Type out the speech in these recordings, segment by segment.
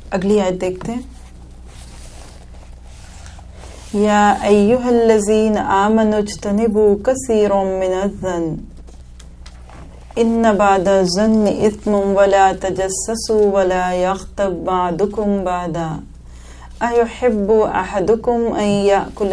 اگلی آیت دیکھتے ہیں. یا ایھا الذین آمنوا اجتنبوا کثیرا من الظن ان بعض الظن اثم ولا تجسسوا ولا یغتب بعضکم بعضا ایحب احدکم ان یأکل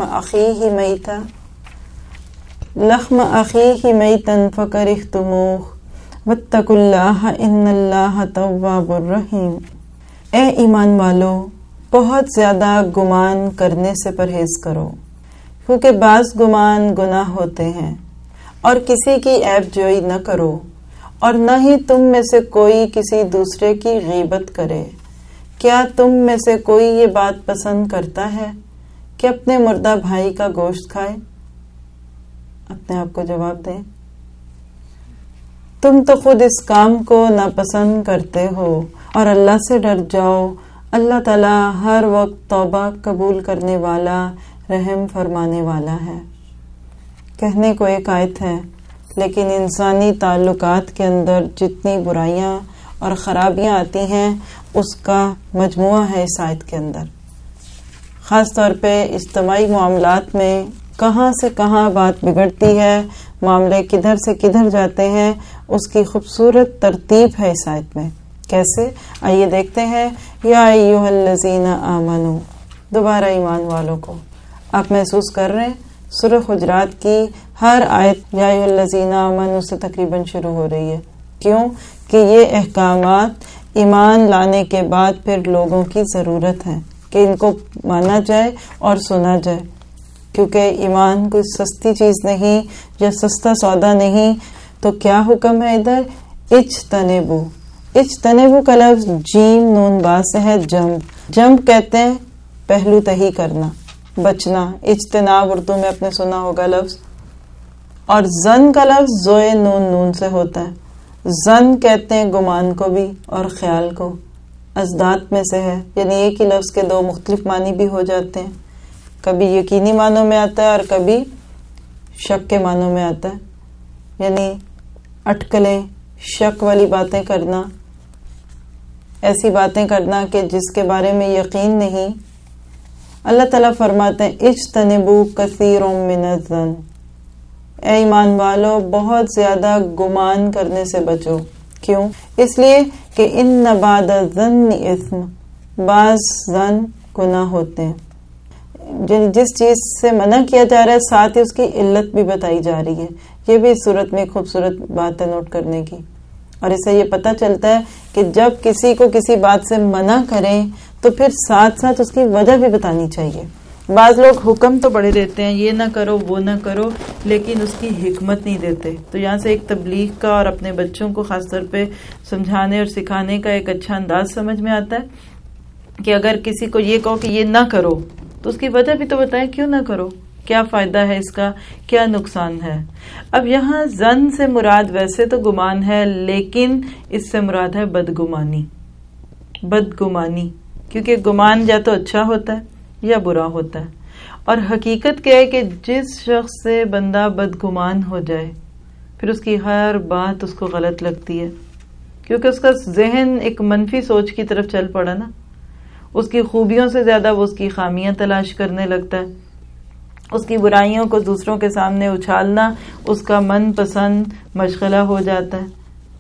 لحم اخیہ میتا فکرہتموہ واتقوا اللہ ان اللہ تواب الرحیم. اے ایمان والو، بہت زیادہ گمان کرنے سے پرہیز کرو، کیونکہ بعض گمان گناہ ہوتے ہیں. اور کسی کی عیب جوئی نہ کرو، اور نہ ہی تم میں سے کوئی کسی دوسرے کی غیبت کرے. کیا تم میں سے کوئی یہ بات پسند کرتا ہے کہ اپنے مردہ بھائی کا گوشت کھائے؟ اپنے آپ کو جواب دیں. تم تو خود اس کام کو ناپسند کرتے ہو، اور اللہ سے ڈر جاؤ. اللہ تعالیٰ ہر وقت توبہ قبول کرنے والا، رحم فرمانے والا ہے. کہنے کو ایک آیت ہے، لیکن انسانی تعلقات کے اندر جتنی برائیاں اور خرابیاں آتی ہیں اس کا مجموعہ ہے اس آیت کے اندر. خاص طور پہ اجتماعی معاملات میں کہاں سے کہاں بات بگڑتی ہے، معاملے کدھر سے کدھر جاتے ہیں، اس کی خوبصورت ترتیب ہے اس آیت میں. کیسے؟ آئیے دیکھتے ہیں. یا ایھا الذین آمنو، دوبارہ ایمان والوں کو. آپ محسوس کر رہے ہیں سورہ حجرات کی ہر آیت یا ایھا الذین آمنو سے تقریباً شروع ہو رہی ہے. کیوں؟ کہ یہ احکامات ایمان لانے کے بعد پھر لوگوں کی ضرورت ہے کہ ان کو مانا جائے اور سنا جائے، کیونکہ ایمان کوئی سستی چیز نہیں یا سستا سودا نہیں. تو کیا حکم ہے ادھر؟ اجتنبو. اجتنبو کا لفظ جیم نون با سے ہے جمپ. جمپ کہتے ہیں پہلو تہی کرنا، بچنا. اجتناب اردو میں آپ نے سنا ہوگا لفظ. اور زن کا لفظ زوئے نون نون سے ہوتا ہے. زن کہتے ہیں گمان کو بھی اور خیال کو. ازداد میں سے ہے، یعنی ایک ہی لفظ کے دو مختلف معنی بھی ہو جاتے ہیں. کبھی یقینی معنوں میں آتا ہے اور کبھی شک کے معنوں میں آتا ہے، یعنی اٹکلیں، شک والی باتیں کرنا، ایسی باتیں کرنا کہ جس کے بارے میں یقین نہیں. اللہ تعالیٰ فرماتے ہیں اجتنبوا کثیر من الظن. اے ایمان والو، بہت زیادہ گمان کرنے سے بچو. کیوں؟ اس لیے کہ ان بعض الظن اثم، بعض ظن گناہ ہوتے ہیں. جس چیز سے منع کیا جا رہا ہے ساتھ ہی اس کی علت بھی بتائی جا رہی ہے. یہ بھی اس صورت میں خوبصورت بات ہے نوٹ کرنے کی. اور اس سے یہ پتہ چلتا ہے کہ جب کسی کو کسی بات سے منع کریں تو پھر ساتھ ساتھ اس کی وجہ بھی بتانی چاہیے. بعض لوگ حکم تو بڑے دیتے ہیں، یہ نہ کرو وہ نہ کرو، لیکن اس کی حکمت نہیں دیتے. تو یہاں سے ایک تبلیغ کا اور اپنے بچوں کو خاص طور پہ سمجھانے اور سکھانے کا ایک اچھا انداز سمجھ میں آتا ہے کہ اگر کسی کو یہ کہو کہ یہ نہ کرو تو اس کی وجہ بھی تو بتائیں کیوں نہ کرو، کیا فائدہ ہے اس کا، کیا نقصان ہے. اب یہاں زن سے مراد ویسے تو گمان ہے، لیکن اس سے مراد ہے بدگمانی. بدگمانی، کیونکہ گمان یا تو اچھا ہوتا ہے یا برا ہوتا ہے. اور حقیقت کیا ہے کہ جس شخص سے بندہ بدگمان ہو جائے پھر اس کی ہر بات اس کو غلط لگتی ہے، کیونکہ اس کا ذہن ایک منفی سوچ کی طرف چل پڑا نا. اس کی خوبیوں سے زیادہ وہ اس کی خامیاں تلاش کرنے لگتا ہے. اس کی برائیوں کو دوسروں کے سامنے اچھالنا اس کا من پسند مشغلہ ہو جاتا ہے.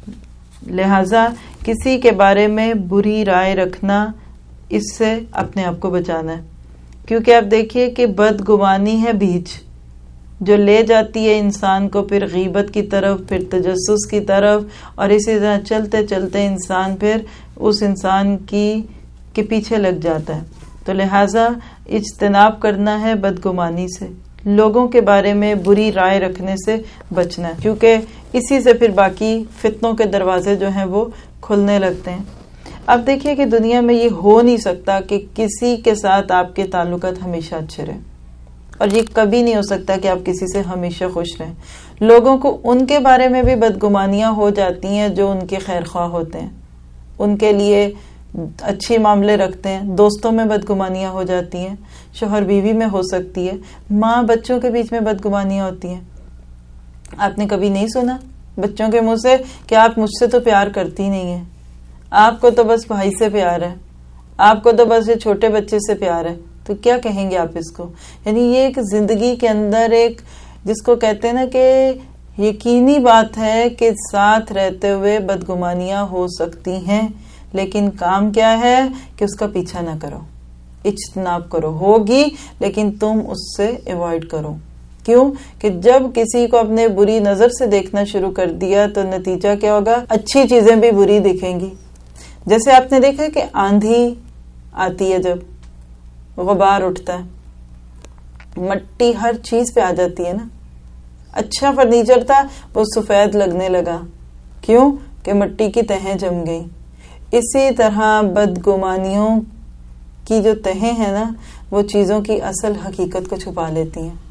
لہذا کسی کے بارے میں بری رائے رکھنا، اس سے اپنے آپ کو بچانا ہے. کیونکہ آپ دیکھیے کہ بدگمانی ہے بیج جو لے جاتی ہے انسان کو پھر غیبت کی طرف، پھر تجسس کی طرف، اور اسی طرح چلتے چلتے انسان پھر اس انسان کے پیچھے لگ جاتا ہے. تو لہٰذا اجتناب کرنا ہے بدگمانی سے، لوگوں کے بارے میں بری رائے رکھنے سے بچنا ہے، کیونکہ اسی سے پھر باقی فتنوں کے دروازے جو ہیں وہ کھلنے لگتے ہیں. اب دیکھیے کہ دنیا میں یہ ہو نہیں سکتا کہ کسی کے ساتھ آپ کے تعلقات ہمیشہ اچھے رہیں، اور یہ کبھی نہیں ہو سکتا کہ آپ کسی سے ہمیشہ خوش رہیں. لوگوں کو ان کے بارے میں بھی بدگمانیاں ہو جاتی ہیں جو ان کے خیر خواہ ہوتے ہیں، ان کے لیے اچھی معاملے رکھتے ہیں. دوستوں میں بدگمانیاں ہو جاتی ہیں، شوہر بیوی میں ہو سکتی ہے، ماں بچوں کے بیچ میں بدگمانیاں ہوتی ہیں. آپ نے کبھی نہیں سنا بچوں کے منہ سے کہ آپ مجھ سے تو پیار کرتی نہیں ہیں، آپ کو تو بس بھائی سے پیار ہے. آپ کو تو بس یہ چھوٹے بچے سے پیار ہے، تو کیا کہیں گے آپ اس کو؟ یعنی یہ ایک زندگی کے اندر ایک جس کو کہتے ہیں نا کہ یقینی بات ہے کہ ساتھ رہتے ہوئے بدگمانیاں ہو سکتی ہیں، لیکن کام کیا ہے کہ اس کا پیچھا نہ کرو، اجتناب کرو، ہوگی لیکن تم اس سے ایوائڈ کرو۔ کیوں کہ جب کسی کو اپنے بری نظر سے دیکھنا شروع کر دیا تو نتیجہ کیا ہوگا؟ اچھی چیزیں بھی بری دکھیں گی۔ جیسے آپ نے دیکھا کہ آندھی آتی ہے، جب غبار اٹھتا ہے، مٹی ہر چیز پہ آ جاتی ہے نا۔ اچھا فرنیچر تھا وہ سفید لگنے لگا، کیوں کہ مٹی کی تہیں جم گئی۔ اسی طرح بدگمانیوں کی جو تہیں ہیں نا، وہ چیزوں کی اصل حقیقت کو چھپا لیتی ہیں۔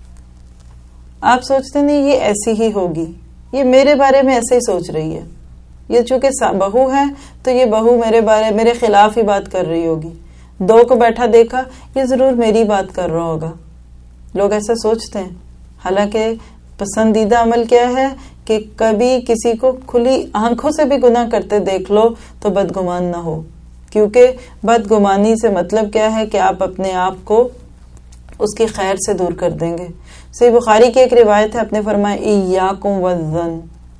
آپ سوچتے نہیں یہ ایسی ہی ہوگی، یہ میرے بارے میں ایسے ہی سوچ رہی ہے، یہ چونکہ بہو ہے تو یہ بہو میرے خلاف ہی بات کر رہی ہوگی، دو کو بیٹھا دیکھا یہ ضرور میری بات کر رہا ہوگا۔ لوگ ایسا سوچتے ہیں، حالانکہ پسندیدہ عمل کیا ہے کہ کبھی کسی کو کھلی آنکھوں سے بھی گناہ کرتے دیکھ لو تو بدگمان نہ ہو، کیونکہ بدگمانی سے مطلب کیا ہے کہ آپ اپنے آپ کو اس کی خیر سے دور کر دیں گے۔ صحیح بخاری کی ایک روایت ہے، آپ نے فرمایا ایاکم والظن،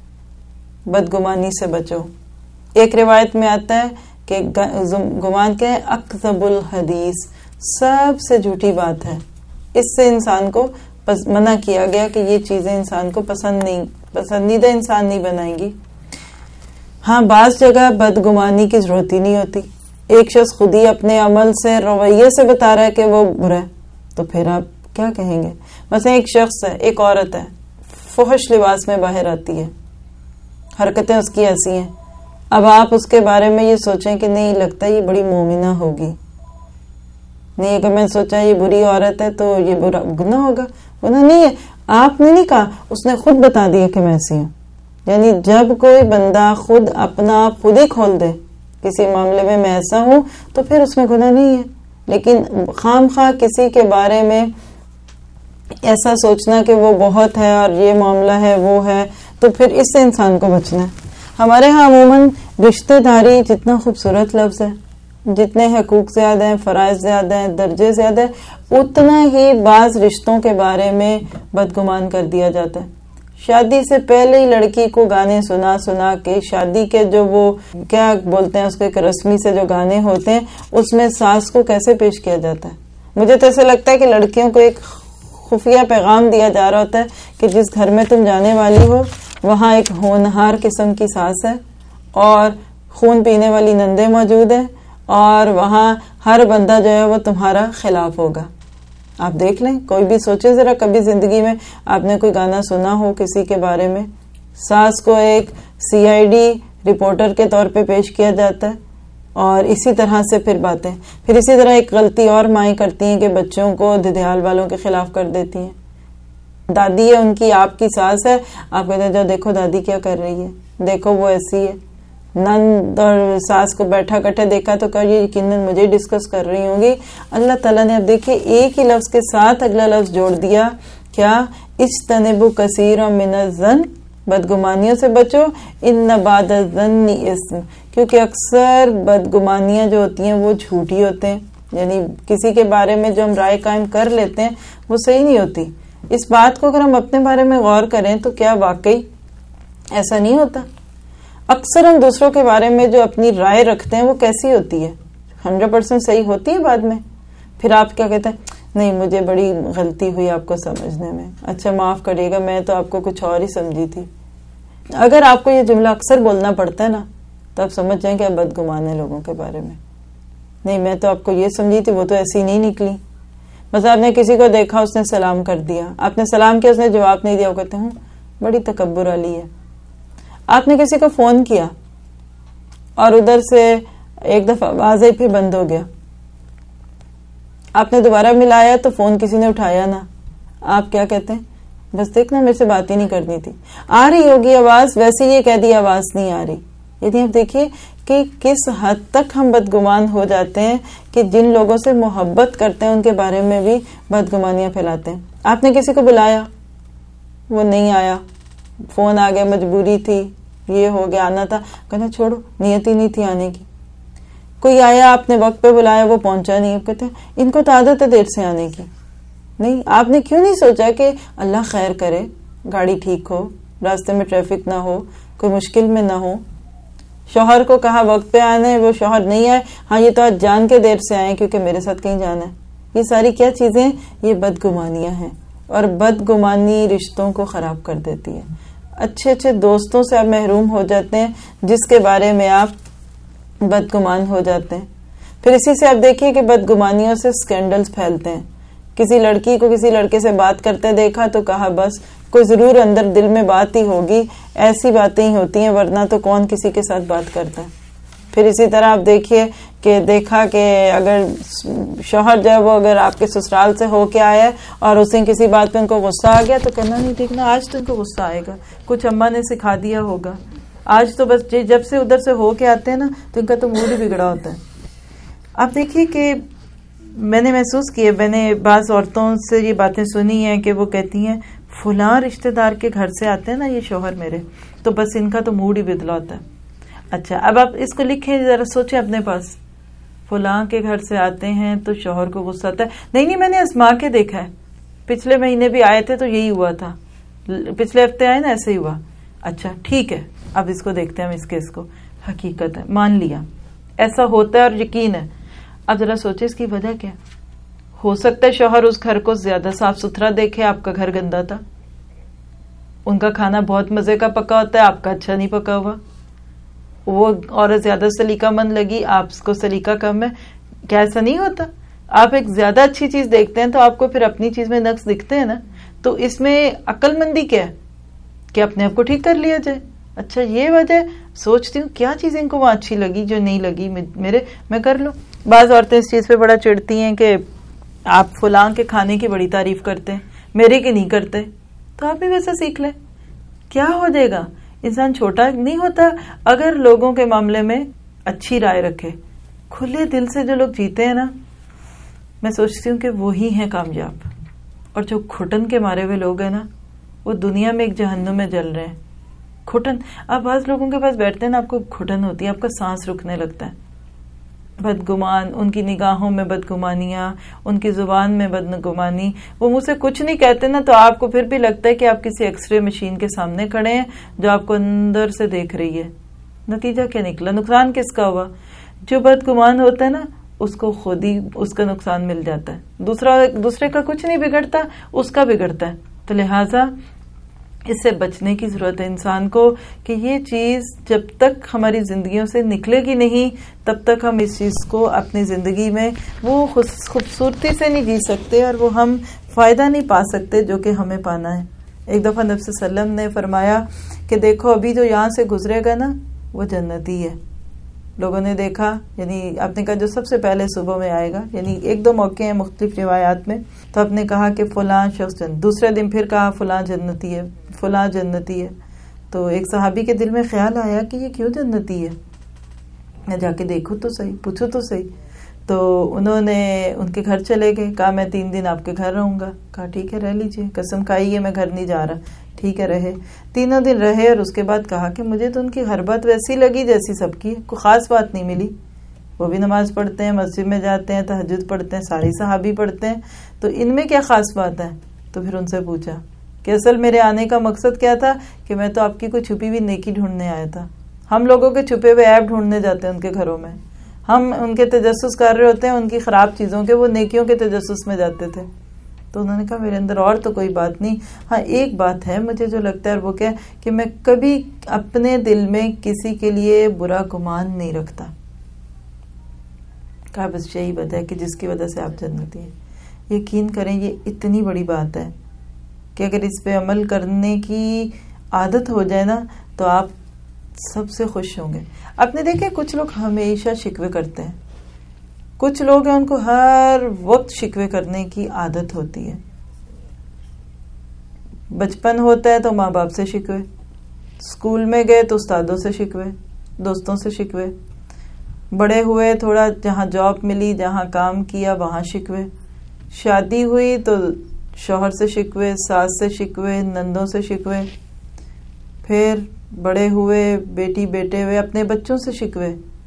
بدگمانی سے بچو۔ ایک روایت میں آتا ہے کہ گمان کیا ہے؟ اکذب الحدیث، سب سے جھوٹی بات ہے۔ اس سے انسان کو منع کیا گیا کہ یہ چیزیں انسان کو پسندیدہ انسان نہیں بنائیں گی۔ ہاں بعض جگہ بدگمانی کی ضرورت ہی نہیں ہوتی، ایک شخص خود ہی اپنے عمل سے رویے سے بتا رہا ہے کہ وہ برا ہے، تو پھر آپ کیا کہیں گے؟ مثلا ایک شخص ہے، ایک عورت ہے، فحش لباس میں باہر آتی ہے، حرکتیں اس کی ایسی ہیں، اب آپ اس کے بارے میں یہ سوچیں کہ نہیں لگتا یہ بڑی مومنہ ہوگی، نہیں اگر میں سوچا یہ بری عورت ہے تو یہ برا گناہ ہوگا، گناہ نہیں ہے۔ آپ نے نہیں کہا، اس نے خود بتا دیا کہ میں ایسی ہوں۔ یعنی جب کوئی بندہ خود اپنا آپ خود ہی کھول دے کسی معاملے میں ایسا ہوں تو پھر اس میں گناہ نہیں ہے، لیکن خام خواہ کسی کے بارے میں ایسا سوچنا کہ وہ بہت ہے اور یہ معاملہ ہے وہ ہے، تو پھر اس سے انسان کو بچنا ہے۔ ہمارے ہاں عموماً رشتہ داری جتنا خوبصورت لفظ ہے، جتنے حقوق زیادہ ہیں، فرائض زیادہ ہیں، درجے زیادہ ہیں، اتنا ہی بعض رشتوں کے بارے میں بدگمان کر دیا جاتا ہے۔ شادی سے پہلے ہی لڑکی کو گانے سنا سنا کے، شادی کے جو وہ کیا بولتے ہیں اس کو، ایک رسمی سے جو گانے ہوتے ہیں اس میں ساس کو کیسے پیش کیا جاتا ہے۔ مجھے تو ایسا لگتا ہے کہ لڑکیوں کو ایک خفیہ پیغام دیا جا رہا ہوتا ہے کہ جس گھر میں تم جانے والی ہو وہاں ایک ہونہار قسم کی ساس ہے اور خون پینے والی نندیں موجود ہیں، اور وہاں ہر بندہ جو ہے وہ تمہارا خلاف ہوگا۔ آپ دیکھ لیں، کوئی بھی سوچے ذرا، کبھی زندگی میں آپ نے کوئی گانا سنا ہو کسی کے بارے میں، ساس کو ایک CID رپورٹر کے طور پہ پیش کیا جاتا ہے، اور اسی طرح سے پھر باتیں، پھر اسی طرح ایک غلطی اور مائیں کرتی ہیں کہ بچوں کو ددیال والوں کے خلاف کر دیتی ہیں۔ دادی ہے ان کی، آپ کی ساس ہے، آپ کہتے ہیں جو دیکھو دادی کیا کر رہی ہے، دیکھو وہ ایسی ہے۔ نند اور ساس کو بیٹھا کٹھے دیکھا تو کہ یہ یقیناً مجھے ڈسکس کر رہی ہوں گی۔ اللہ تعالیٰ نے اب دیکھیے ایک ہی لفظ کے ساتھ اگلا لفظ جوڑ دیا، کیا؟ اجتنبوا کثیرا من الظن، بدگمانیوں سے بچو، ان بعد الظن اثم، کیونکہ اکثر بدگمانیاں جو ہوتی ہیں وہ جھوٹی ہوتے ہیں، یعنی کسی کے بارے میں جو ہم رائے قائم کر لیتے ہیں وہ صحیح نہیں ہوتی۔ اس بات کو اگر ہم اپنے بارے میں غور کریں تو کیا واقعی ایسا نہیں ہوتا؟ اکثر ہم دوسروں کے بارے میں جو اپنی رائے رکھتے ہیں وہ کیسی ہوتی ہے؟ 100% صحیح ہوتی ہے بعد میں، پھر آپ کیا کہتے ہیں؟ نہیں مجھے بڑی غلطی ہوئی آپ کو سمجھنے میں، اچھا معاف کریے گا، میں تو آپ کو کچھ اور ہی سمجھی تھی۔ اگر آپ کو یہ جملہ اکثر بولنا پڑتا ہے نا تو آپ سمجھ جائیں کہ آپ بدگمان ہیں لوگوں کے بارے میں۔ نہیں میں تو آپ کو یہ سمجھی تھی، وہ تو ایسی نہیں نکلی۔ بس آپ نے کسی کو دیکھا، اس نے سلام کر دیا، آپ نے سلام کیا، اس نے جواب نہیں دیا، وہ کہتے ہیں بڑی تکبر والی ہے۔ آپ نے کسی کو فون کیا اور ادھر سے ایک دفعہ آواز آئی پھر بند ہو گیا، آپ نے دوبارہ ملایا تو فون کسی نے اٹھایا نہ، آپ کیا کہتے ہیں؟ بس دیکھنا میرے سے بات ہی نہیں کرنی تھی، آ رہی ہوگی آواز، ویسے یہ کہہ دی آواز نہیں آ رہی۔ یعنی آپ دیکھیے کہ کس حد تک ہم بدگمان ہو جاتے ہیں کہ جن لوگوں سے محبت کرتے ہیں ان کے بارے میں بھی بدگمانیاں پھیلاتے ہیں۔ آپ نے کسی کو بلایا، وہ نہیں آیا، فون آ گیا، مجبوری تھی، یہ ہو گیا، آنا تھا، کہنا چھوڑو، نیت ہی نہیں تھی آنے کی۔ کوئی آیا آپ نے وقت پہ بلایا وہ پہنچا نہیں، آپ کہتے ہیں ان کو تو عادت ہے دیر سے آنے کی. نہیں، آپ نے کیوں نہیں سوچا کہ اللہ خیر کرے، گاڑی ٹھیک ہو، راستے میں ٹریفک نہ ہو، کوئی مشکل میں نہ ہو. شوہر کو کہا وقت پہ آنا ہے، وہ شوہر نہیں آئے، ہاں یہ تو آج جان کے دیر سے آئے کیونکہ میرے ساتھ کہیں جانا ہے. یہ ساری کیا چیزیں؟ یہ بدگمانیاں ہیں، اور بدگمانی رشتوں کو خراب کر دیتی ہے. اچھے اچھے دوستوں سے آپ محروم ہو جاتے ہیں جس کے بارے میں آپ بدگمان ہو جاتے ہیں. پھر اسی سے آپ دیکھیے کہ بدگمانیوں سے سکینڈلز پھیلتے ہیں. کسی لڑکی کو کسی لڑکے سے بات کرتے دیکھا تو کہا بس کوئی ضرور اندر دل میں بات ہی ہوگی، ایسی باتیں ہی ہوتی ہیں، ورنہ تو کون کسی کے ساتھ بات کرتا ہے. پھر اسی طرح آپ دیکھیے کہ دیکھا کہ اگر شوہر جو ہے وہ اگر آپ کے سسرال سے ہو کے آیا اور اسے کسی بات پہ ان کو غصہ آ گیا تو کہنا نہیں ٹھیک نا، آج تو ان کو غصہ آئے گا، کچھ اماں نے سکھا دیا ہوگا، آج تو بس جب سے ادھر سے ہو کے آتے ہیں نا تو ان کا تو موڈ ہی بگڑا ہوتا ہے. آپ دیکھیے کہ میں نے محسوس کیا، میں نے بعض عورتوں سے یہ باتیں سنی ہیں کہ وہ کہتی ہیں فلاں رشتہ دار کے گھر سے آتے ہیں نا یہ شوہر میرے، تو بس ان کا تو موڈ ہی بدلا ہوتا ہے. اچھا اب آپ اس کو لکھیں، ذرا سوچیں اپنے پاس، فلاں کے گھر سے آتے ہیں تو شوہر کو غصہ آتا ہے. نہیں میں نے آزما کے دیکھا ہے، پچھلے مہینے بھی آئے تھے تو یہی ہوا تھا، پچھلے ہفتے آئے نا ایسے ہی ہوا. اچھا ٹھیک ہے، اب اس کو دیکھتے ہیں ہم، اس کیس کو، حقیقت ہے، مان لیا ایسا ہوتا ہے اور یقین ہے. اب ذرا سوچے اس کی وجہ کیا ہو سکتا ہے. شوہر اس گھر کو زیادہ صاف ستھرا دیکھے، آپ کا گھر گندا تھا. ان کا کھانا بہت مزے کا پکا ہوتا ہے، آپ کا اچھا نہیں پکا ہوا. وہ عورت زیادہ سلیقہ مند لگی، آپ کو سلیقہ کم ہے. کیا ایسا نہیں ہوتا؟ آپ ایک زیادہ اچھی چیز دیکھتے ہیں تو آپ کو پھر اپنی چیز میں نقص دکھتے ہیں نا. تو اس میں عقل مندی کیا ہے کہ اپنے آپ کو ٹھیک کر لیا جائے. اچھا یہ وجہ، سوچتی ہوں کیا چیز ان کو وہاں اچھی لگی جو نہیں لگی میں کر لوں. بعض عورتیں اس چیز پہ بڑا چڑھتی ہیں کہ آپ فلاں کے کھانے کی بڑی تعریف کرتے ہیں، میرے کی نہیں کرتے، تو آپ بھی ویسا سیکھ لیں. کیا ہو جائے گا؟ انسان چھوٹا نہیں ہوتا اگر لوگوں کے معاملے میں اچھی رائے رکھے. کھلے دل سے جو لوگ جیتے ہیں نا، میں سوچتی ہوں کہ وہی ہیں کامیاب. اور جو گھٹن کے مارے ہوئے لوگ ہیں نا، وہ دنیا میں ایک جہنم میں جل رہے ہیں. گھٹن، آپ بعض لوگوں کے پاس بیٹھتے ہیں نا، آپ کو گھٹن ہوتی ہے، آپ کا سانس رکنے لگتا ہے. بدگمان، ان کی نگاہوں میں بدگمانیاں، ان کی زبان میں بدگمانی. وہ مجھ سے کچھ نہیں کہتے نا تو آپ کو پھر بھی لگتا ہے کہ آپ کسی ایکس رے مشین کے سامنے کھڑے ہیں جو آپ کو اندر سے دیکھ رہی ہے. نتیجہ کیا نکلا؟ نقصان کس کا ہوا؟ جو بدگمان ہوتا ہے نا اس کو خود ہی اس کا نقصان مل جاتا ہے. دوسرے کا کچھ نہیں بگڑتا، اس کا بگڑتا ہے. تو لہٰذا اس سے بچنے کی ضرورت ہے انسان کو کہ یہ چیز جب تک ہماری زندگیوں سے نکلے گی نہیں تب تک ہم اس چیز کو اپنی زندگی میں وہ خوبصورتی سے نہیں جی سکتے اور وہ ہم فائدہ نہیں پا سکتے جو کہ ہمیں پانا ہے. ایک دفعہ نبی صلی اللہ علیہ وسلم نے فرمایا کہ دیکھو ابھی جو یہاں سے گزرے گا نا وہ جنتی ہے. لوگوں نے دیکھا، یعنی آپ نے کہا جو سب سے پہلے صبح میں آئے گا، یعنی ایک دو موقع ہیں مختلف روایات میں، تو آپ نے کہا کہ فلاں شخص دوسرے دن پھر کہا فلاں جنتی ہے، فلاں جنتی ہے. تو ایک صحابی کے دل میں خیال آیا کہ یہ کیوں جنتی ہے، میں جا کے دیکھوں تو صحیح، پوچھوں تو صحیح. تو انہوں نے ان کے گھر چلے گئے، کہا میں 3 دن آپ کے گھر رہوں گا. کہا ٹھیک ہے رہ لیجئے، قسم کھائی ہے میں گھر نہیں جا رہا. ٹھیک ہے رہے، 3 دن رہے اور اس کے بعد کہا کہ مجھے تو ان کی ہر بات ویسی لگی جیسی سب کی، کوئی خاص بات نہیں ملی. وہ بھی نماز پڑھتے ہیں، مسجد میں جاتے ہیں، تہجد پڑھتے ہیں، سارے صحابی پڑھتے ہیں، تو ان میں کیا خاص بات ہے؟ تو پھر ان سے پوچھا کہ اصل میرے آنے کا مقصد کیا تھا کہ میں تو آپ کی کوئی چھپی ہوئی نیکی ڈھونڈنے آیا تھا. ہم لوگوں کے چھپے ہوئے عیب ڈھونڈنے جاتے ہیں ان کے گھروں میں، ہم ان کے تجسس کر رہے ہوتے ہیں ان کی خراب چیزوں کے، وہ نیکیوں کے تجسس میں جاتے تھے. تو انہوں نے کہا میرے اندر اور تو کوئی بات نہیں، ہاں ایک بات ہے مجھے جو لگتا ہے، اور وہ کیا کہ میں کبھی اپنے دل میں کسی کے لیے برا گمان نہیں رکھتا. کہا بس یہی وجہ ہے کہ جس کی وجہ سے آپ جنتی ہیں. یقین کریں یہ اتنی بڑی بات ہے کہ اگر اس پہ عمل کرنے کی عادت ہو جائے نا تو آپ سب سے خوش ہوں گے. آپ نے دیکھے کچھ لوگ ہمیشہ شکوے کرتے ہیں، کچھ لوگ ہیں ان کو ہر وقت شکوے کرنے کی عادت ہوتی ہے. بچپن ہوتا ہے تو ماں باپ سے شکوے، اسکول میں گئے تو استادوں سے شکوے، دوستوں سے شکوے، بڑے ہوئے تھوڑا جہاں جاب ملی، جہاں کام کیا وہاں شکوے، شادی ہوئی تو شوہر سے شکوے، ساس سے شکوے، نندوں سے شکوے، پھر بڑے ہوئے بیٹی بیٹے ہوئے اپنے بچوں سے شکوے،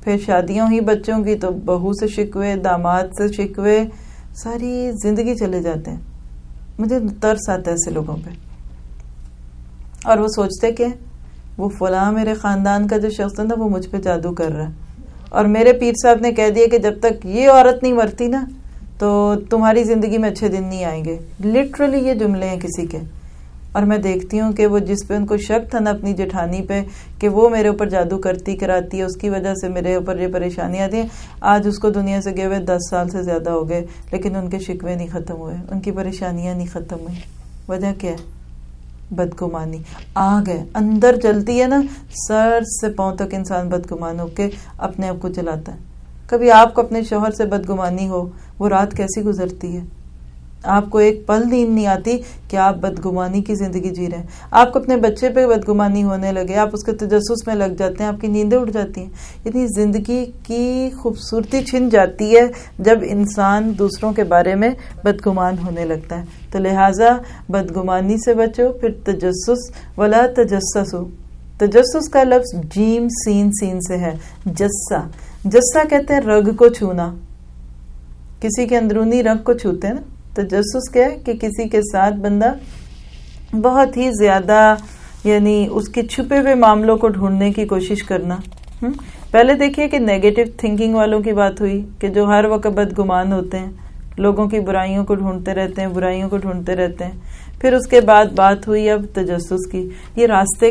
پھر شادیوں ہی بچوں کی تو بہو سے شکوے، داماد سے شکوے، ساری زندگی چلے جاتے ہیں. مجھے ترس آتا ہے ایسے لوگوں پہ. اور وہ سوچتے کہ وہ فلاں میرے خاندان کا جو شخص ہے نا وہ مجھ پہ جادو کر رہا ہے، اور میرے پیر صاحب نے کہہ دیا کہ جب تک یہ عورت نہیں مرتی نا تو تمہاری زندگی میں اچھے دن نہیں آئیں گے. لٹرلی یہ جملے ہیں کسی کے. اور میں دیکھتی ہوں کہ وہ جس پہ ان کو شک تھا نا اپنی جٹھانی پہ کہ وہ میرے اوپر جادو کرتی کراتی ہے، اس کی وجہ سے میرے اوپر یہ پریشانیاں آتی ہیں، آج اس کو دنیا سے گئے ہوئے 10 سال سے زیادہ ہو گئے، لیکن ان کے شکوے نہیں ختم ہوئے، ان کی پریشانیاں نہیں ختم ہوئی. وجہ کیا ہے؟ بدگمانی. آگ ہے اندر جلتی ہے نا، سر سے پاؤں تک انسان بدگمان ہو کے اپنے آپ کو جلاتا ہے. کبھی آپ کو اپنے شوہر سے بدگمانی ہو، وہ رات کیسی گزرتی ہے؟ آپ کو ایک پل نیند نہیں آتی کہ آپ بدگمانی کی زندگی جی رہے ہیں. آپ کو اپنے بچے پہ بدگمانی ہونے لگے، آپ اس کے تجسس میں لگ جاتے ہیں، آپ کی نیندیں اڑ جاتی ہیں. یعنی زندگی کی خوبصورتی چھن جاتی ہے جب انسان دوسروں کے بارے میں بدگمان ہونے لگتا ہے. تو لہٰذا بدگمانی سے بچو. پھر تجسس، ولا تجسسو. تجسس کا لفظ جیم سین سین سے ہے. جسا، جسا کہتے ہیں رگ کو چھونا، کسی کے اندرونی رگ کو چھوتے ہیں نا. تجسس کیا ہے کہ کسی کے ساتھ بندہ بہت ہی زیادہ یعنی اس کے چھپے ہوئے معاملوں کو ڈھونڈنے کی کوشش کرنا. پہلے دیکھیے کہ نیگیٹو تھنکنگ والوں کی بات ہوئی کہ جو ہر وقت بدگمان ہوتے ہیں، لوگوں کی برائیوں کو ڈھونڈتے رہتے ہیں، برائیوں کو ڈھونڈتے رہتے ہیں. پھر اس کے بعد بات ہوئی اب تجسس کی. یہ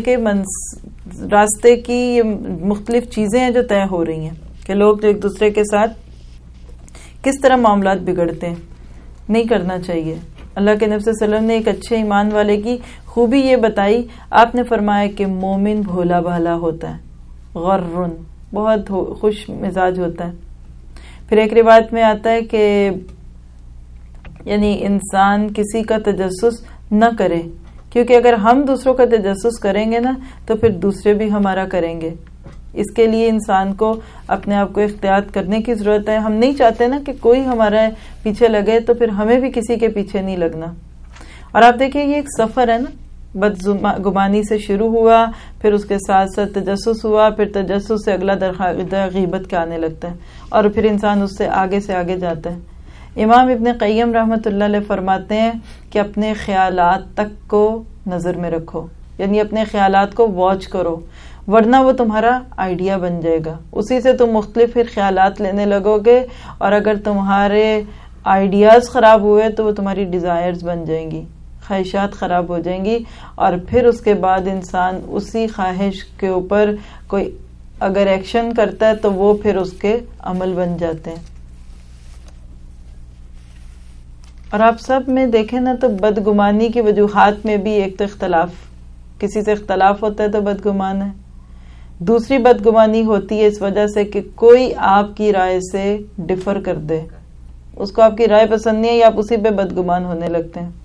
راستے کی یہ مختلف چیزیں ہیں جو طے ہو رہی ہیں کہ لوگ ایک دوسرے کے ساتھ کس طرح معاملات بگڑتے ہیں. نہیں کرنا چاہیے. اللہ کے نبی صلی اللہ علیہ وسلم نے ایک اچھے ایمان والے کی خوبی یہ بتائی. آپ نے فرمایا کہ مومن بھولا بھالا ہوتا ہے، غرن، بہت خوش مزاج ہوتا ہے. پھر ایک روایت میں آتا ہے کہ یعنی انسان کسی کا تجسس نہ کرے، کیونکہ اگر ہم دوسروں کا تجسس کریں گے نا تو پھر دوسرے بھی ہمارا کریں گے. اس کے لیے انسان کو اپنے آپ کو احتیاط کرنے کی ضرورت ہے. ہم نہیں چاہتے نا کہ کوئی ہمارا پیچھے لگے، تو پھر ہمیں بھی کسی کے پیچھے نہیں لگنا. اور آپ دیکھیے یہ ایک سفر ہے نا، بدگمانی سے شروع ہوا، پھر اس کے ساتھ ساتھ تجسس ہوا، پھر تجسس سے اگلا غیبت کا آنے لگتا ہے، اور پھر انسان اس سے آگے جاتا ہے. امام ابن قیم رحمۃ اللہ علیہ فرماتے ہیں کہ اپنے خیالات تک کو نظر میں رکھو، یعنی اپنے خیالات کو واچ کرو، ورنہ وہ تمہارا آئیڈیا بن جائے گا. اسی سے تم مختلف پھر خیالات لینے لگو گے، اور اگر تمہارے آئیڈیاز خراب ہوئے تو وہ تمہاری ڈیزائرز بن جائیں گی، خواہشات خراب ہو جائیں گی. اور پھر اس کے بعد انسان اسی خواہش کے اوپر کوئی اگر ایکشن کرتا ہے تو وہ پھر اس کے عمل بن جاتے ہیں. اور آپ سب میں دیکھیں نا تو بدگمانی کی وجوہات میں بھی ایک تو اختلاف، کسی سے اختلاف ہوتا ہے تو بدگمان ہے. دوسری بدگمانی ہوتی ہے اس وجہ سے کہ کوئی آپ کی رائے سے ڈفر کر دے، اس کو آپ کی رائے پسند نہیں ہے، یا آپ اسی پہ بدگمان ہونے لگتے ہیں.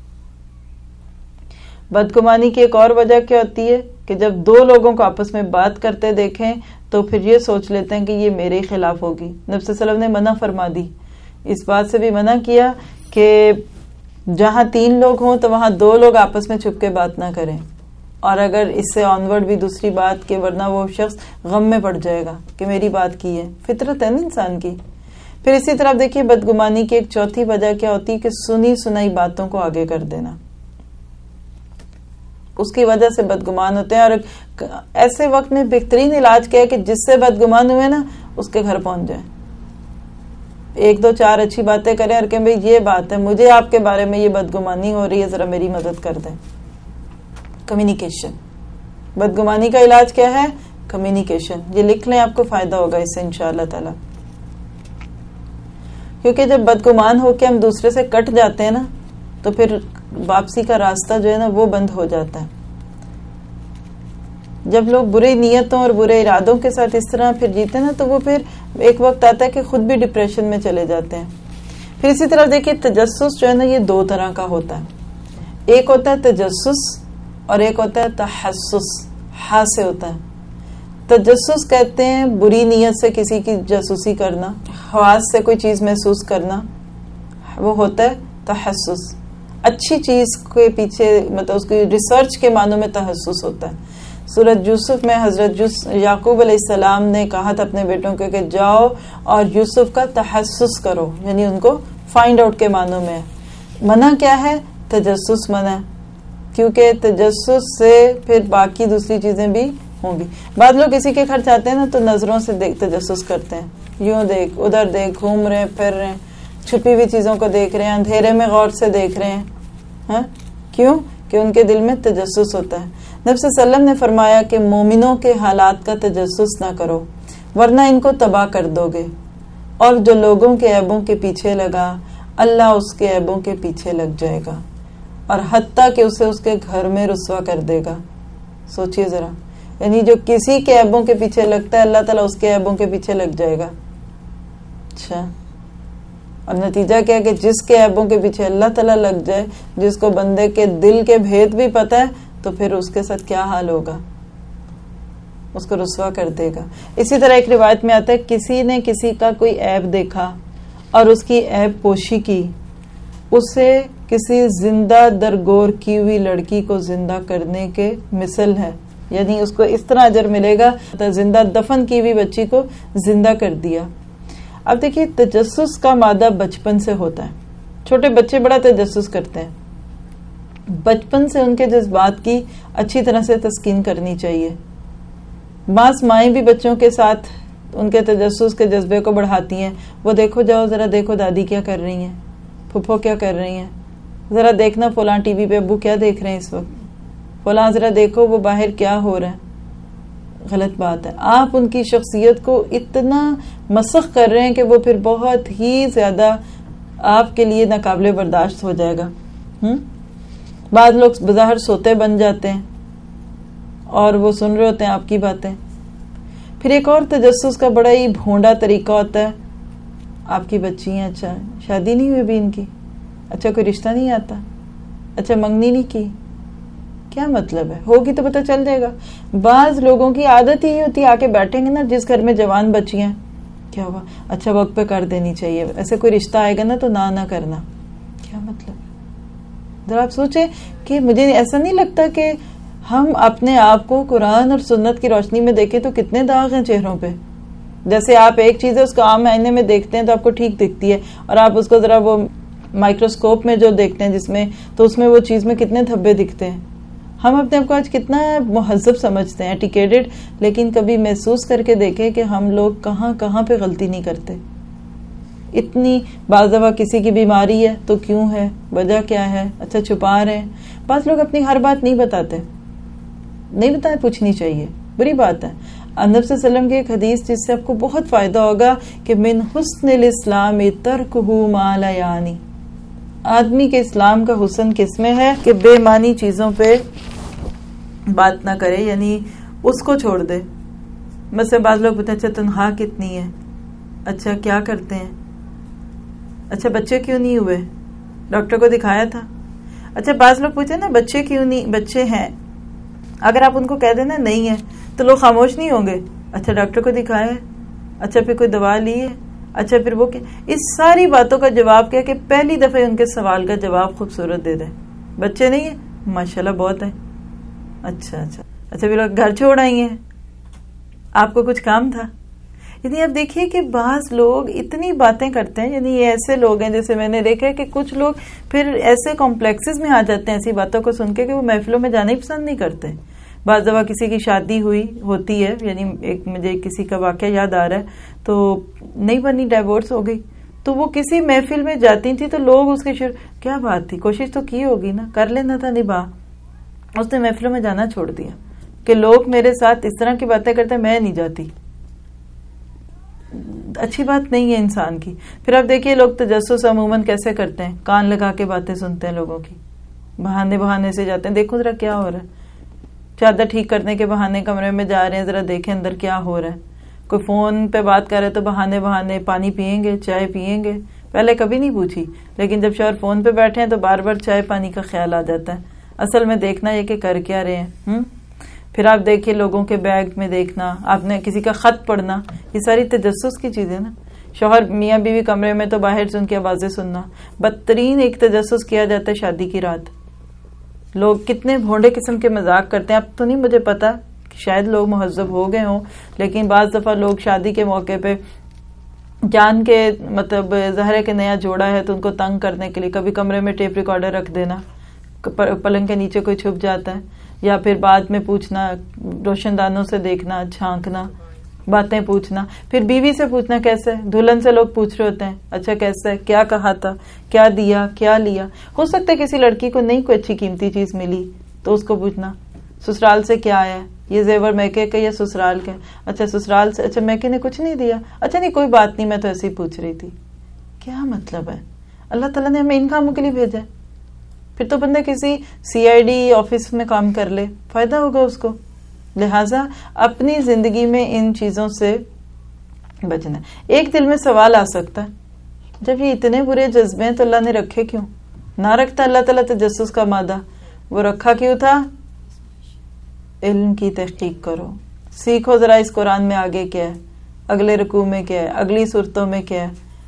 بدگمانی کی ایک اور وجہ کیا ہوتی ہے کہ جب دو لوگوں کو آپس میں بات کرتے دیکھیں تو پھر یہ سوچ لیتے ہیں کہ یہ میرے خلاف ہوگی. نبی صلی اللہ علیہ وسلم نے منع فرما دی، اس بات سے بھی منع کیا کہ جہاں 3 لوگ ہوں تو وہاں 2 لوگ آپس میں چھپ کے بات نہ کریں. اور اگر اس سے آنورڈ بھی دوسری بات کہ ورنہ وہ شخص غم میں پڑ جائے گا کہ میری بات کی ہے. فطرت ہے نا انسان کی. پھر اسی طرح دیکھیے بدگمانی کی ایک چوتھی وجہ کیا ہوتی ہے کہ سنی سنائی باتوں کو آگے کر دینا، اس کی وجہ سے بدگمان ہوتے ہیں. اور ایسے وقت میں بہترین علاج کیا ہے کہ جس سے بدگمان ہوئے نا اس کے گھر پہنچ جائیں، 1-2-4 اچھی باتیں کریں اور کہ بھئی یہ بات ہے، مجھے آپ کے بارے میں یہ بدگمانی ہو رہی ہے، ذرا میری مدد کر دیں. کمیونیکیشن. بدگمانی کا علاج کیا ہے؟ کمیونیکیشن. یہ لکھ لیں، آپ کو فائدہ ہوگا اس سے انشاءاللہ تعالی. کیونکہ جب بدگمان ہو کے ہم دوسرے سے کٹ جاتے ہیں نا تو پھر واپسی کا راستہ جو ہے نا وہ بند ہو جاتا ہے. جب لوگ برے نیتوں اور برے ارادوں کے ساتھ اس طرح پھر جیتے نا تو وہ پھر ایک وقت آتا ہے کہ خود بھی ڈپریشن میں چلے جاتے ہیں. پھر اسی طرح دیکھیے تجسس جو ہے نا یہ 2 طرح کا ہوتا ہے. ایک ہوتا ہے تجسس اور ایک ہوتا ہے تحسس. ہا سے ہوتا ہے. تجسس کہتے ہیں بری نیت سے کسی کی جاسوسی کرنا، حواس سے کوئی چیز محسوس کرنا، وہ ہوتا ہے تحسس. اچھی چیز کے پیچھے مطلب اس کی ریسرچ کے معنوں میں تحسس ہوتا ہے. سورۃ یوسف میں حضرت یعقوب علیہ السلام نے کہا تھا اپنے بیٹوں کو کہ جاؤ اور یوسف کا تحسس کرو، یعنی ان کو فائنڈ آؤٹ کے معنوں میں. منع کیا ہے؟ تجسس منع، کیونکہ تجسس سے پھر باقی دوسری چیزیں بھی ہوں گی. بعض لوگ کسی کے گھر جاتے ہیں نا تو نظروں سے تجسس کرتے ہیں، یوں دیکھ ادھر دیکھ، گھوم رہے ہیں پھر رہے ہیں، چھپی ہوئی چیزوں کو دیکھ رہے ہیں، اندھیرے میں غور سے دیکھ رہے ہیں. ہاں کیوں؟ کہ ان کے دل میں تجسس ہوتا ہے. نبی صلی اللہ علیہ وسلم نے فرمایا کہ مومنوں کے حالات کا تجسس نہ کرو ورنہ ان کو تباہ کر دو گے، اور جو لوگوں کے عیبوں کے پیچھے لگا اللہ اس کے عیبوں کے پیچھے لگ جائے گا، اور حتیٰ کہ اسے اس کے گھر میں رسوا کر دے گا. سوچئے ذرا، یعنی جو کسی کے عیبوں کے پیچھے لگتا ہے اللہ تعالیٰ اس کے عیبوں کے پیچھے لگ جائے گا. اچھا، اور نتیجہ کیا کہ جس کے عیبوں کے پیچھے اللہ تعالیٰ لگ جائے، جس کو بندے کے دل کے بھید بھی پتہ ہے، تو پھر اس کے ساتھ کیا حال ہوگا؟ اس کو رسوا کر دے گا. اسی طرح ایک روایت میں آتا ہے کسی نے کسی کا کوئی عیب دیکھا اور اس کی عیب پوشی کی، اسے کسی زندہ درگور کی ہوئی لڑکی کو زندہ کرنے کے مثل ہے، یعنی اس کو اس طرح اجر ملے گا زندہ دفن کی ہوئی بچی کو زندہ کر دیا. اب دیکھیے تجسس کا مادہ بچپن سے ہوتا ہے. چھوٹے بچے بڑا تجسس کرتے ہیں، بچپن سے ان کے جذبات کی اچھی طرح سے تسکین کرنی چاہیے. بعض مائیں بھی بچوں کے ساتھ ان کے تجسس کے جذبے کو بڑھاتی ہیں. وہ دیکھو جاؤ ذرا دیکھو دادی کیا کر رہی ہیں، پھپھو کیا کر رہی ہیں، ذرا دیکھنا فلاں ٹی وی پہ ابو کیا دیکھ رہے ہیں اس وقت، فلاں ذرا دیکھو وہ باہر کیا ہو رہا ہے. غلط بات ہے. آپ ان کی شخصیت کو اتنا مسخ کر رہے ہیں کہ وہ پھر بہت ہی زیادہ آپ کے لیے ناقابل برداشت ہو جائے گا. بعض لوگ بظاہر سوتے بن جاتے ہیں اور وہ سن رہے ہوتے ہیں آپ کی باتیں. پھر ایک اور تجسس کا بڑا ہی بھونڈا طریقہ ہوتا ہے. آپ کی بچی ہیں، اچھا شادی نہیں ہوئی ابھی ان کی، اچھا کوئی رشتہ نہیں آتا، اچھا منگنی نہیں کی، کیا مطلب ہے؟ ہوگی تو پتہ چل جائے گا. بعض لوگوں کی عادت ہی ہوتی ہے آ کے بیٹھیں گے نا جس گھر میں جوان بچیاں، کیا ہوا، اچھا وقت پہ کر دینی چاہیے، ایسے کوئی رشتہ آئے گا نا تو نہ کرنا. کیا مطلب؟ ذرا آپ سوچیں کہ مجھے ایسا نہیں لگتا کہ ہم اپنے آپ کو قرآن اور سنت کی روشنی میں دیکھیں تو کتنے داغ ہیں چہروں پہ. جیسے آپ ایک چیز ہے اس کو عام آئینے میں دیکھتے ہیں تو آپ کو ٹھیک دکھتی ہے، اور آپ اس کو ذرا وہ مائکروسکوپ میں جو دیکھتے ہیں جس میں، تو اس میں وہ چیز میں کتنے دھبے دکھتے ہیں. ہم اپنے آپ کو آج کتنا مہذب سمجھتے ہیں، ایٹیکیٹڈ، لیکن کبھی محسوس کر کے دیکھیں کہ ہم لوگ کہاں کہاں پہ غلطی نہیں کرتے. اتنی بعض دفعہ کسی کی بیماری ہے تو کیوں ہے، وجہ کیا ہے، اچھا چھپا رہے ہیں. بعض لوگ اپنی ہر بات نہیں بتاتے، نہیں بتائے، پوچھنی چاہیے، بری بات ہے. نبی صلی اللہ علیہ وسلم کی ایک حدیث جس سے آپ کو بہت فائدہ ہوگا کہ من حسن الاسلام ترکہ ما لا یعنی. آدمی کے اسلام کا حسن کس میں ہے کہ بے معنی چیزوں پہ بات نہ کرے، یعنی اس کو چھوڑ دے. مثلا بعض لوگ پوچھتے ہیں اچھا تنخواہ کتنی ہے، اچھا کیا کرتے ہیں، اچھا بچے کیوں نہیں ہوئے، ڈاکٹر کو دکھایا تھا. اچھا بعض لوگ پوچھتے نا بچے کیوں نہیں، بچے ہیں، اگر آپ ان کو کہہ دینا نہیں ہے تو لوگ خاموش نہیں ہوں گے. اچھا ڈاکٹر کو دکھایا ہے، اچھا پھر کوئی دوا لی ہے، اچھا پھر وہ کیا. اس ساری باتوں کا جواب کیا کہ پہلی دفعہ ان کے سوال کا جواب خوبصورت دے دیں. بچے نہیں ہیں، ماشاءاللہ بہت ہے، اچھا پھر گھر چھوڑ آئی ہیں، آپ کو کچھ کام تھا. یعنی اب دیکھیے کہ بعض لوگ اتنی باتیں کرتے ہیں. یعنی یہ ایسے لوگ ہیں جیسے میں نے دیکھا کہ کچھ لوگ پھر ایسے کمپلیکسز میں آ جاتے ہیں ایسی باتوں کو سن کے کہ وہ محفلوں میں جانا ہی پسند نہیں کرتے. بعض دفعہ کسی کی شادی ہوتی ہے، یعنی ایک مجھے کسی کا واقعہ یاد آ رہا ہے، تو نہیں بنی، ڈائیورس ہو گئی، تو وہ کسی محفل میں جاتی تھی تو لوگ اس کی کیا بات تھی، کوشش تو کی ہوگی نا، کر لینا تھا نباہ. اس نے محفلوں میں جانا چھوڑ دیا کہ لوگ میرے ساتھ اس طرح کی باتیں کرتے ہیں، میں نہیں جاتی. اچھی بات نہیں ہے انسان کی. پھر اب دیکھیے لوگ تجسس عموماً کیسے کرتے ہیں، کان لگا کے باتیں سنتے ہیں لوگوں کی، بہانے سے جاتے ہیں، دیکھو ذرا کیا ہو رہا ہے، چادر ٹھیک کرنے کے بہانے کمرے میں جا رہے ہیں، ذرا دیکھیں اندر کیا ہو رہا ہے. کوئی فون پہ بات کر رہے تو بہانے پانی پیئیں گے، چائے پیئیں گے. پہلے کبھی نہیں پوچھی، لیکن جب شوہر فون پہ بیٹھے ہیں تو بار بار چائے پانی کا خیال آ جاتا ہے. اصل میں دیکھنا یہ کہ کر کیا رہے ہیں. پھر آپ دیکھیے لوگوں کے بیگ میں دیکھنا، آپ نے کسی کا خط پڑھنا، یہ ساری تجسس کی چیزیں نا. شوہر میاں بیوی کمرے میں تو باہر سے ان کی آوازیں سننا. بدترین ایک تجسس کیا جاتا ہے شادی کی رات. لوگ کتنے بھونڈے قسم کے مذاق کرتے ہیں. اب تو نہیں مجھے پتا شاید لوگ مہذب ہو گئے ہوں، لیکن بعض دفعہ لوگ شادی کے موقع پہ جان کے مطلب ظاہر ہے کہ نیا جوڑا ہے تو ان کو تنگ کرنے کے لیے کبھی کمرے میں ٹیپ ریکارڈر رکھ دینا، پلنگ کے نیچے کوئی چھپ جاتا ہے، یا پھر بعد میں پوچھنا، روشن دانوں سے دیکھنا، جھانکنا، باتیں پوچھنا، پھر بیوی سے پوچھنا کیسے، دلہن سے لوگ پوچھ رہے ہوتے ہیں اچھا کیسے ہے، کیا کہا تھا، کیا دیا، کیا لیا. ہو سکتا ہے کسی لڑکی کو نہیں کوئی اچھی قیمتی چیز ملی تو اس کو پوچھنا سسرال سے کیا آیا، یہ زیور میکے کا یا سسرال کا، اچھا سسرال سے، اچھا میکے نے کچھ نہیں دیا، اچھا نہیں کوئی بات نہیں میں تو ایسے ہی پوچھ رہی تھی. کیا مطلب ہے؟ اللہ تعالیٰ نے ہمیں ان کاموں کے لیے بھیجا ہے. پھر تو بندہ کسی CID آفس میں کام کر لے، فائدہ ہوگا اس کو. لہٰذا اپنی زندگی میں ان چیزوں سے بچنا. ایک دل میں سوال آ سکتا ہے جب یہ اتنے برے جذبے ہیں تو اللہ نے رکھے کیوں؟ نہ رکھتا اللہ تعالیٰ تجسس کا مادہ، وہ رکھا کیوں تھا؟ علم کی تحقیق کرو، سیکھو ذرا اس قرآن میں آگے کیا ہے، اگلے رکوع میں کیا ہے، اگلی صورتوں میں کیا ہے.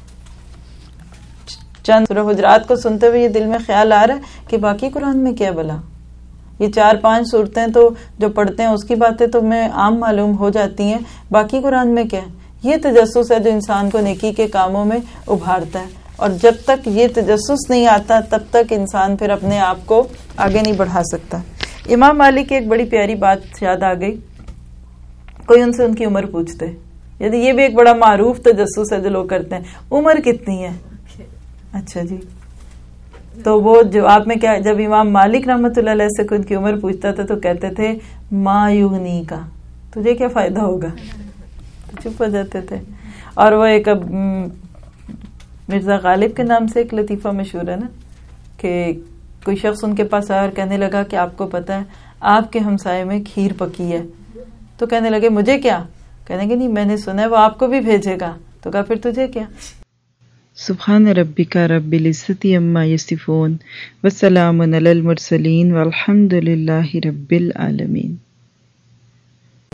چند سورہ حجرات کو سنتے ہوئے یہ دل میں خیال آ رہا ہے کہ باقی قرآن میں کیا بلا. یہ 4-5 صورتیں تو جو پڑھتے ہیں اس کی باتیں تو میں عام معلوم ہو جاتی ہیں، باقی قرآن میں کیا ہے؟ یہ تجسس ہے جو انسان کو نیکی کے کاموں میں ابھارتا ہے. اور جب تک یہ تجسس نہیں آتا تب تک انسان پھر اپنے آپ کو آگے نہیں بڑھا سکتا. امام مالک کی ایک بڑی پیاری بات یاد آ گئی. کوئی ان سے ان کی عمر پوچھتے، یعنی یہ بھی ایک بڑا معروف تجسس ہے جو لوگ کرتے ہیں، عمر کتنی ہے؟ اچھا جی. تو وہ جواب میں کیا، جب امام مالک رحمۃ اللہ علیہ سے کوئی ان کی عمر پوچھتا تھا تو کہتے تھے ما یغنی کا، تجھے کیا فائدہ ہوگا، تو چپ ہو جاتے تھے. اور وہ ایک مرزا غالب کے نام سے ایک لطیفہ مشہور ہے نا، کہ کوئی شخص ان کے پاس آیا اور کہنے لگا کہ آپ کو پتا ہے آپ کے ہمسائے میں کھیر پکی ہے. تو کہنے لگے مجھے کیا؟ کہنے گے نہیں میں نے سنا ہے وہ آپ کو بھی بھیجے گا. تو کہا پھر تجھے کیا. سبحان ربک رب العزت عما یصفون وسلام علی المرسلین والحمد للہ رب العالمین.